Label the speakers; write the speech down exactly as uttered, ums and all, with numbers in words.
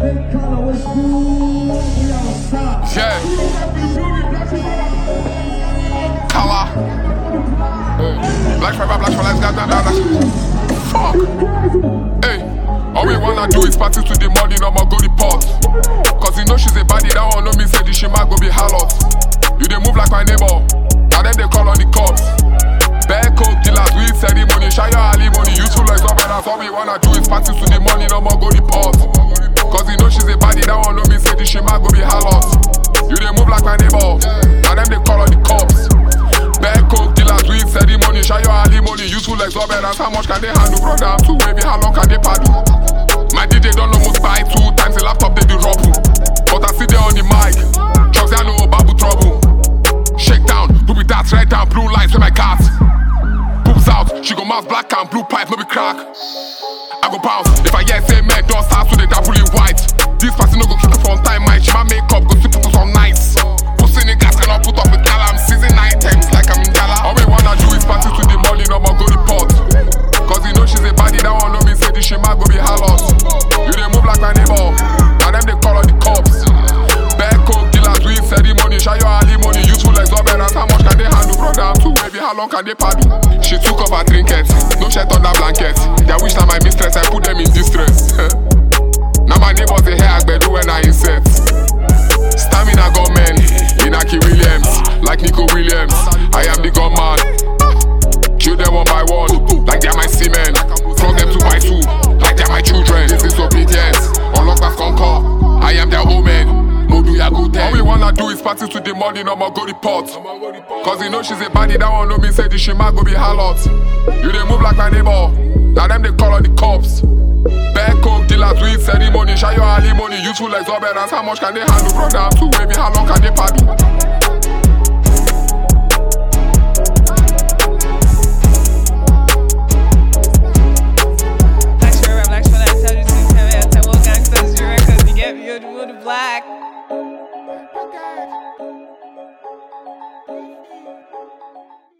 Speaker 1: Yeah. Color. Black forever, black for life, got that, fuck. Hey, all we wanna do is party to the money, no more go report. Cause you know she's a baddie, that one know me say this she might go be harlot. You they move like my neighbor, now them they call on the cops. Bad coke dealers, weed ceremony, shy your alimony, useful like some better. All we wanna do is party to the money, no more go report. Cause you know she's a baddie, that one know me say this she might go be harlot. You they move like my neighbor, now them they call on the cops. Bad coke dealers, weed ceremony, shy your alimony, useful like some better. How much can they handle, brother? I'm too wavy, how long can they paddle? My D J don't almost buy two times the laptop they do rubble. But I sit there on the mic, drugs I know babu trouble. Shake down, do be that right down, blue lights with my gas. Poops out, she go mouth black and blue pipe, no be crack. I go bounce, if I hear say man don't start to the double in white. This person no go keep it on time, my she my makeup go see focus on nice. Pussy niggas cannot put up with gala, I'm season items like I'm in gala. All we wanna do is party to the money, no more go report. Cause you know she's a baddie, that one know me say this she might go be harlot. You they move like my neighbor, now them they call on the cops. Bad coke dealers, weed ceremony, shy your alimony, useful like Zoberas. How much can they handle, brother? I'm too wavy, how long can they paddle? She took off her trinkets, no shirt under blanket. They wish that my mistress, I put them in distress. Now my neighbors they hear Agbedu when I insert. Stamina gunmen, Inaki Williams, like Nico Williams. I am the gunman. Kill them one by one, like they're my semen. Flog them two by two, like they're my children. This is obedience, unlock that conquer. I am their woman, Modu Yagute. All we wanna do is party to the money, no more go report. Cause you know she's a baddie, that one know me say this she might go be harlot. You they move like my neighbor, now them they call on the cops. Bad coke dealers, weed ceremony, shy your alimony, useful like Zoberas. How much can they handle, brother? I'm too wavy, how long can they paddle?
Speaker 2: Black,